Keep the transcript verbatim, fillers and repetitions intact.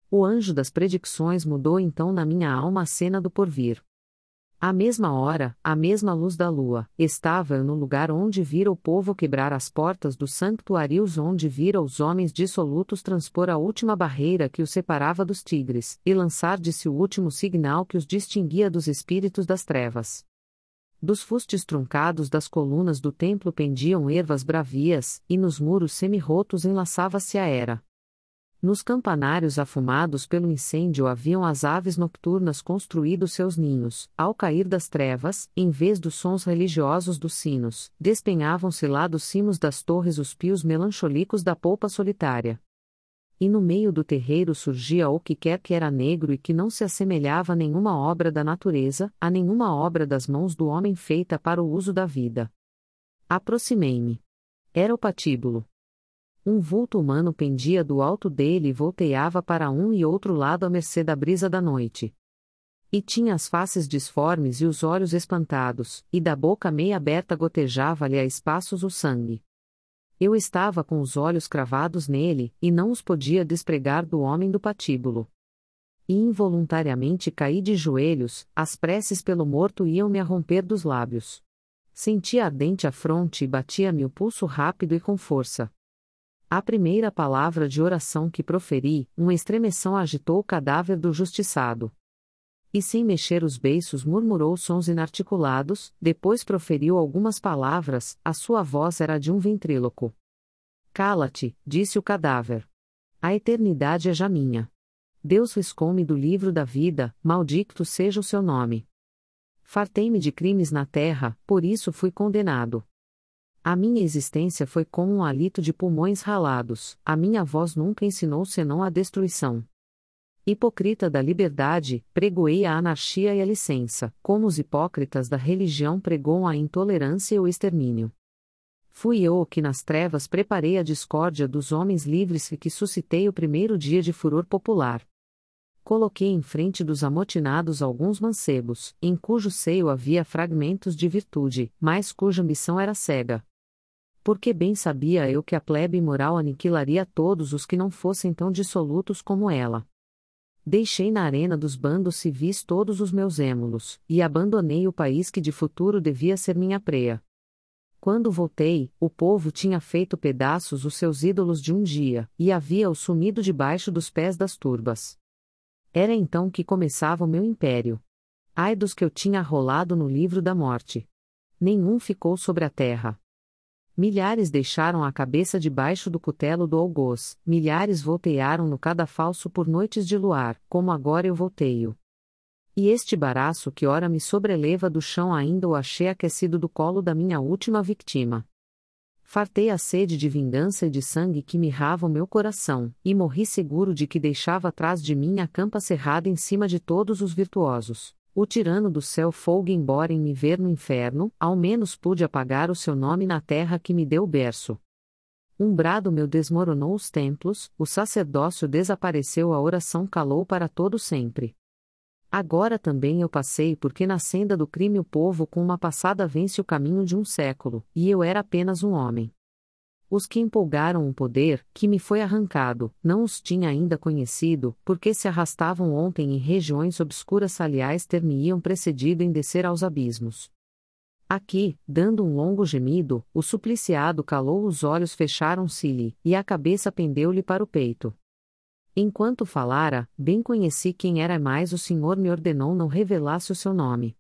O anjo das predicções mudou então na minha alma a cena do porvir. À mesma hora, à mesma luz da lua, estava eu no lugar onde vira o povo quebrar as portas dos santuários, onde vira os homens dissolutos transpor a última barreira que os separava dos tigres, e lançar de si o último signal que os distinguia dos espíritos das trevas. Dos fustes truncados das colunas do templo pendiam ervas bravias, e nos muros semirrotos enlaçava-se a era. Nos campanários afumados pelo incêndio haviam as aves nocturnas construído seus ninhos. Ao cair das trevas, em vez dos sons religiosos dos sinos, despenhavam-se lá dos cimos das torres os pios melancólicos da polpa solitária. E no meio do terreiro surgia o que quer que era negro e que não se assemelhava a nenhuma obra da natureza, a nenhuma obra das mãos do homem feita para o uso da vida. Aproximei-me. Era o patíbulo. Um vulto humano pendia do alto dele e volteava para um e outro lado à mercê da brisa da noite. E tinha as faces disformes e os olhos espantados, e da boca meia aberta gotejava-lhe a espaços o sangue. Eu estava com os olhos cravados nele, e não os podia despregar do homem do patíbulo. E involuntariamente caí de joelhos, as preces pelo morto iam-me a romper dos lábios. Sentia ardente a fronte e batia-me o pulso rápido e com força. A primeira palavra de oração que proferi, uma estremeção agitou o cadáver do justiçado. E sem mexer os beiços murmurou sons inarticulados, depois proferiu algumas palavras, a sua voz era de um ventríloco. Cala-te, disse o cadáver. A eternidade é já minha. Deus riscou-me do livro da vida, maldito seja o seu nome. Fartei-me de crimes na terra, por isso fui condenado. A minha existência foi como um hálito de pulmões ralados, a minha voz nunca ensinou senão a destruição. Hipocrita da liberdade, pregoei a anarquia e a licença, como os hipócritas da religião pregam a intolerância e o extermínio. Fui eu o que nas trevas preparei a discórdia dos homens livres e que suscitei o primeiro dia de furor popular. Coloquei em frente dos amotinados alguns mancebos, em cujo seio havia fragmentos de virtude, mas cuja ambição era cega. Porque bem sabia eu que a plebe moral aniquilaria todos os que não fossem tão dissolutos como ela. Deixei na arena dos bandos civis todos os meus émulos, e abandonei o país que de futuro devia ser minha preia. Quando voltei, o povo tinha feito pedaços os seus ídolos de um dia, e havia-os sumido debaixo dos pés das turbas. Era então que começava o meu império. Ai dos que eu tinha arrolado no livro da morte. Nenhum ficou sobre a terra. Milhares deixaram a cabeça debaixo do cutelo do algoz, milhares voltearam no cadafalso por noites de luar, como agora eu volteio. E este baraço que ora me sobreleva do chão ainda o achei aquecido do colo da minha última vítima. Fartei a sede de vingança e de sangue que mirrava o meu coração, e morri seguro de que deixava atrás de mim a campa cerrada em cima de todos os virtuosos. O tirano do céu folgue embora em me ver no inferno, ao menos pude apagar o seu nome na terra que me deu o berço. Um brado meu desmoronou os templos, o sacerdócio desapareceu, a oração calou para todo sempre. Agora também eu passei porque na senda do crime o povo com uma passada vence o caminho de um século, e eu era apenas um homem. Os que empolgaram um poder, que me foi arrancado, não os tinha ainda conhecido, porque se arrastavam ontem em regiões obscuras, aliás ter-me-iam precedido em descer aos abismos. Aqui, dando um longo gemido, o supliciado calou os olhos, fecharam-se-lhe, e a cabeça pendeu-lhe para o peito. Enquanto falara, bem conheci quem era, mas o Senhor me ordenou não revelasse o seu nome.